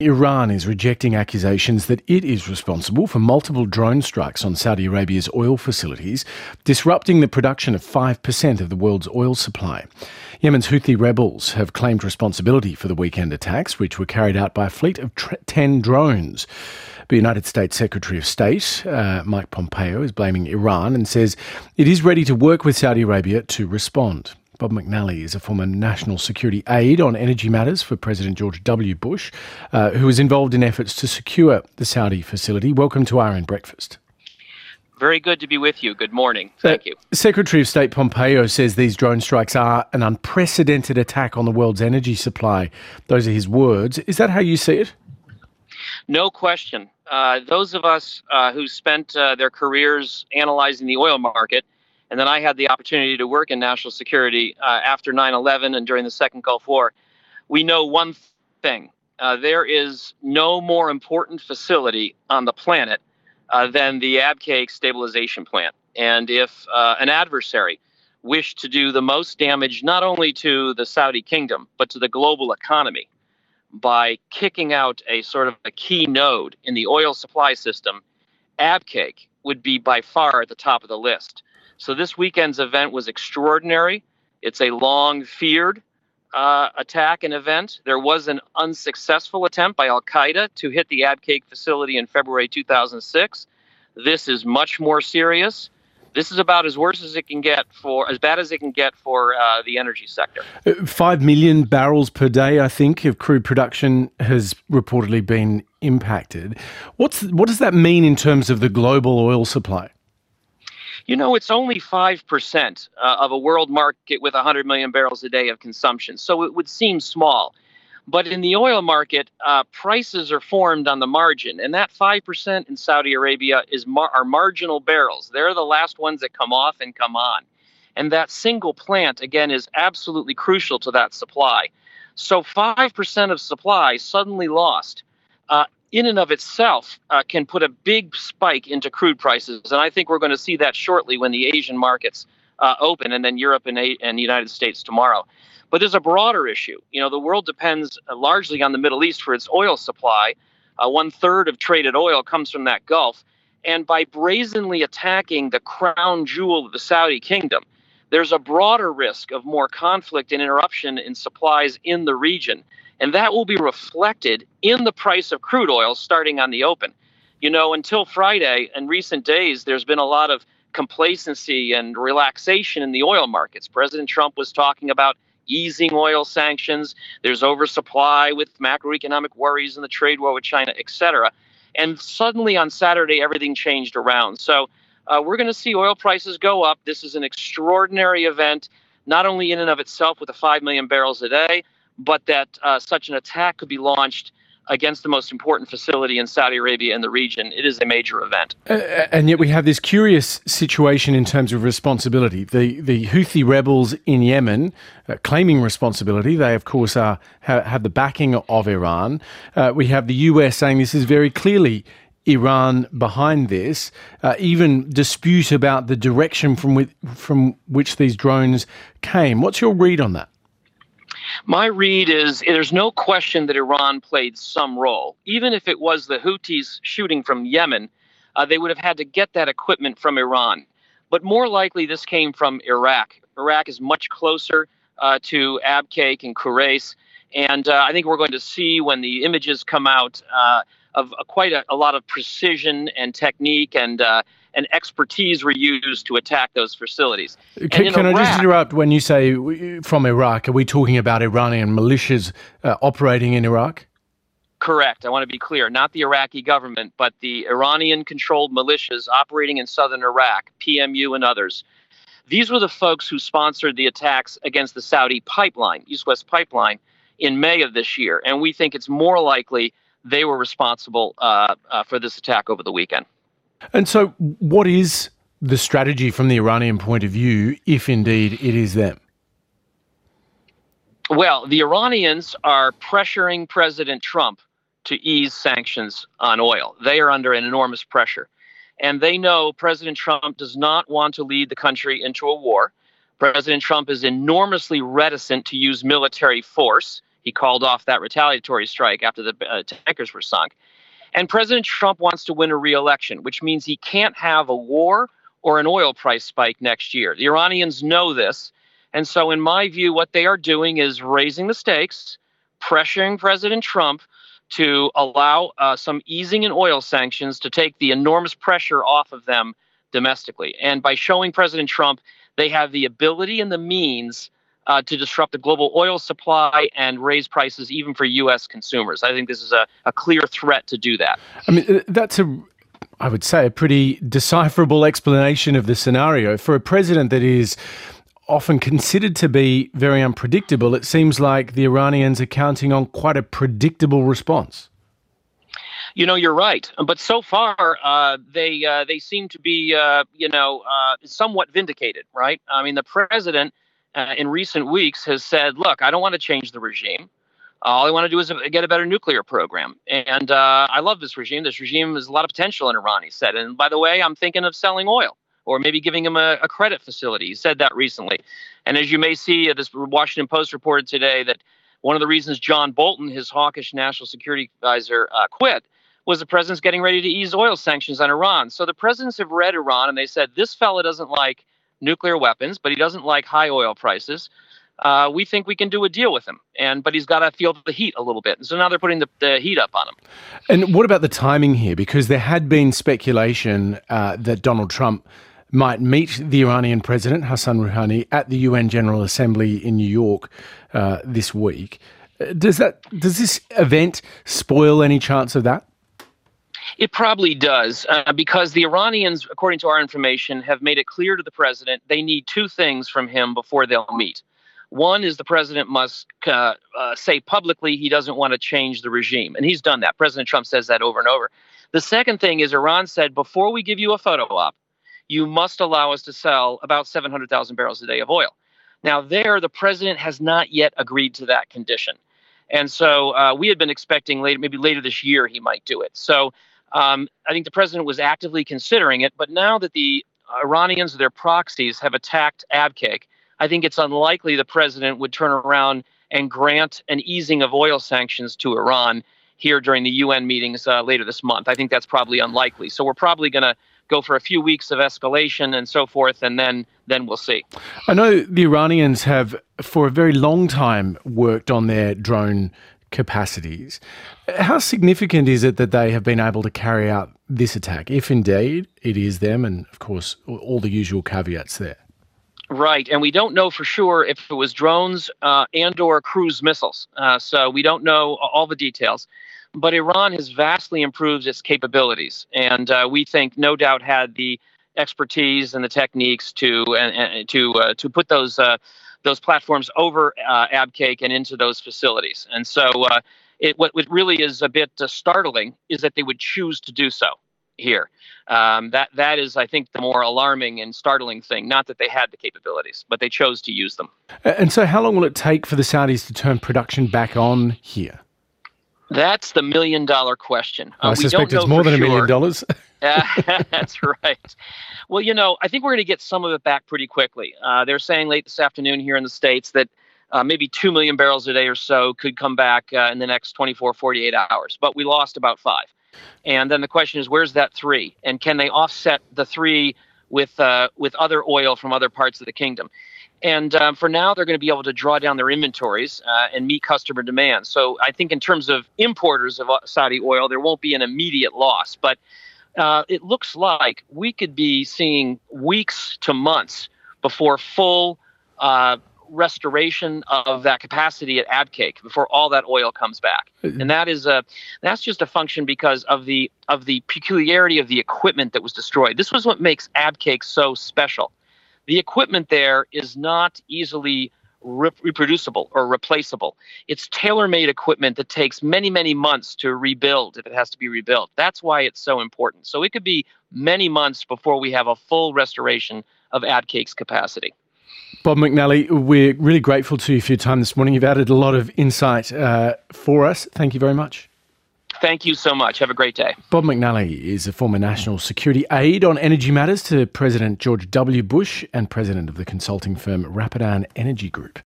Iran is rejecting accusations that it is responsible for multiple drone strikes on Saudi Arabia's oil facilities, disrupting the production of 5% of the world's oil supply. Yemen's Houthi rebels have claimed responsibility for the weekend attacks, which were carried out by a fleet of 10 drones. The United States Secretary of State, Mike Pompeo, is blaming Iran and says it is ready to work with Saudi Arabia to respond. Bob McNally is a former national security aide on energy matters for President George W. Bush, who was involved in efforts to secure the Saudi facility. Welcome to RN Breakfast. Very good to be with you. Good morning. Thank you. Secretary of State Pompeo says these drone strikes are an unprecedented attack on the world's energy supply. Those are his words. Is that how you see it? No question. Those of us who spent their careers analyzing the oil market, and then I had the opportunity to work in national security after 9/11 and during the Second Gulf War, we know one thing. There is no more important facility on the planet than the Abqaiq stabilization plant. And if an adversary wished to do the most damage not only to the Saudi kingdom, but to the global economy by kicking out a sort of a key node in the oil supply system, Abqaiq would be by far at the top of the list. So this weekend's event was extraordinary. It's a long-feared attack and event. There was an unsuccessful attempt by al-Qaeda to hit the Abqaiq facility in February 2006. This is much more serious. This is about as bad as it can get for the energy sector. 5 million barrels per day, I think, of crude production has reportedly been impacted. What does that mean in terms of the global oil supply? You know, it's only 5% of a world market with 100 million barrels a day of consumption, so it would seem small. But in the oil market, prices are formed on the margin, and that 5% in Saudi Arabia are marginal barrels. They're the last ones that come off and come on. And that single plant, again, is absolutely crucial to that supply. So 5% of supply suddenly lost in and of itself can put a big spike into crude prices. And I think we're going to see that shortly when the Asian markets open, and then Europe and the United States tomorrow. But there's a broader issue. You know, the world depends largely on the Middle East for its oil supply. 1/3 of traded oil comes from that Gulf. And by brazenly attacking the crown jewel of the Saudi kingdom, there's a broader risk of more conflict and interruption in supplies in the region. And that will be reflected in the price of crude oil starting on the open. You know, until Friday, in recent days, there's been a lot of complacency and relaxation in the oil markets. President Trump was talking about easing oil sanctions. There's oversupply with macroeconomic worries and the trade war with China, et cetera. And suddenly on Saturday, everything changed around. So we're going to see oil prices go up. This is an extraordinary event, not only in and of itself with the 5 million barrels a day, but that such an attack could be launched against the most important facility in Saudi Arabia and the region. It is a major event. And yet we have this curious situation in terms of responsibility. The Houthi rebels in Yemen claiming responsibility. They, of course, have the backing of Iran. We have the US saying this is very clearly Iran behind this, even dispute about the direction from which these drones came. What's your read on that? My read is there's no question that Iran played some role. Even if it was the Houthis shooting from Yemen, they would have had to get that equipment from Iran. But more likely this came from Iraq. Iraq is much closer to Abqaiq and Khurais. And I think we're going to see when the images come out of quite a lot of precision and technique and expertise were used to attack those facilities. Can I just interrupt? When you say from Iraq, are we talking about Iranian militias operating in Iraq? Correct. I want to be clear. Not the Iraqi government, but the Iranian-controlled militias operating in southern Iraq, PMU and others. These were the folks who sponsored the attacks against the Saudi pipeline, East-West pipeline, in May of this year. And we think it's more likely they were responsible for this attack over the weekend. And so what is the strategy from the Iranian point of view, if indeed it is them? Well, the Iranians are pressuring President Trump to ease sanctions on oil. They are under an enormous pressure. And they know President Trump does not want to lead the country into a war. President Trump is enormously reticent to use military force. He called off that retaliatory strike after the tankers were sunk. And President Trump wants to win a re-election, which means he can't have a war or an oil price spike next year. The Iranians know this. And so, in my view, what they are doing is raising the stakes, pressuring President Trump to allow some easing in oil sanctions to take the enormous pressure off of them domestically. And by showing President Trump they have the ability and the means to disrupt the global oil supply and raise prices even for U.S. consumers. I think this is a clear threat to do that. I mean, I would say, a pretty decipherable explanation of the scenario. For a president that is often considered to be very unpredictable, it seems like the Iranians are counting on quite a predictable response. You know, you're right. But so far, they seem to be, somewhat vindicated, right? I mean, the president in recent weeks has said, look, I don't want to change the regime. All I want to do is get a better nuclear program. And I love this regime. This regime has a lot of potential in Iran, he said. And by the way, I'm thinking of selling oil or maybe giving him a credit facility. He said that recently. And as you may see, this Washington Post reported today that one of the reasons John Bolton, his hawkish national security advisor, quit was the president's getting ready to ease oil sanctions on Iran. So the presidents have read Iran and they said, this fella doesn't like nuclear weapons, but he doesn't like high oil prices. We think we can do a deal with him, but he's got to feel the heat a little bit. And so now they're putting the heat up on him. And what about the timing here? Because there had been speculation that Donald Trump might meet the Iranian president, Hassan Rouhani, at the UN General Assembly in New York this week. Does this event spoil any chance of that? It probably does, because the Iranians, according to our information, have made it clear to the president they need two things from him before they'll meet. One is the president must say publicly he doesn't want to change the regime, and he's done that. President Trump says that over and over. The second thing is Iran said, before we give you a photo op, you must allow us to sell about 700,000 barrels a day of oil. Now, the president has not yet agreed to that condition. And so we had been expecting maybe later this year he might do it. So I think the president was actively considering it. But now that the Iranians, their proxies, have attacked Abqaiq, I think it's unlikely the president would turn around and grant an easing of oil sanctions to Iran here during the UN meetings later this month. I think that's probably unlikely. So we're probably going to go for a few weeks of escalation and so forth, and then we'll see. I know the Iranians have, for a very long time, worked on their drone capacities. How significant is it that they have been able to carry out this attack, if indeed it is them, and of course all the usual caveats there? Right, and we don't know for sure if it was drones and or cruise missiles. So we don't know all the details. But Iran has vastly improved its capabilities, and we think, no doubt, had the expertise and the techniques to put those platforms over Abqaiq and into those facilities. And so, what really is a bit startling is that they would choose to do so here. That is, I think, the more alarming and startling thing. Not that they had the capabilities, but they chose to use them. And so, how long will it take for the Saudis to turn production back on here? That's the $1 million question. I suspect it's more than $1 million. That's right. Well, I think we're going to get some of it back pretty quickly. They're saying late this afternoon here in the States that maybe 2 million barrels a day or so could come back in the next 24, 48 hours. But we lost about 5. And then the question is, where's that 3? And can they offset the 3 with other oil from other parts of the kingdom? And for now, they're going to be able to draw down their inventories and meet customer demand. So I think in terms of importers of Saudi oil, there won't be an immediate loss. But it looks like we could be seeing weeks to months before full restoration of that capacity at Abqaiq, before all that oil comes back. And that's just a function because of the peculiarity of the equipment that was destroyed. This was what makes Abqaiq so special. The equipment there is not easily reproducible or replaceable. It's tailor-made equipment that takes many, many months to rebuild if it has to be rebuilt. That's why it's so important. So it could be many months before we have a full restoration of Abqaiq's capacity. Bob McNally, we're really grateful to you for your time this morning. You've added a lot of insight for us. Thank you very much. Thank you so much. Have a great day. Bob McNally is a former national security aide on energy matters to President George W. Bush and president of the consulting firm Rapidan Energy Group.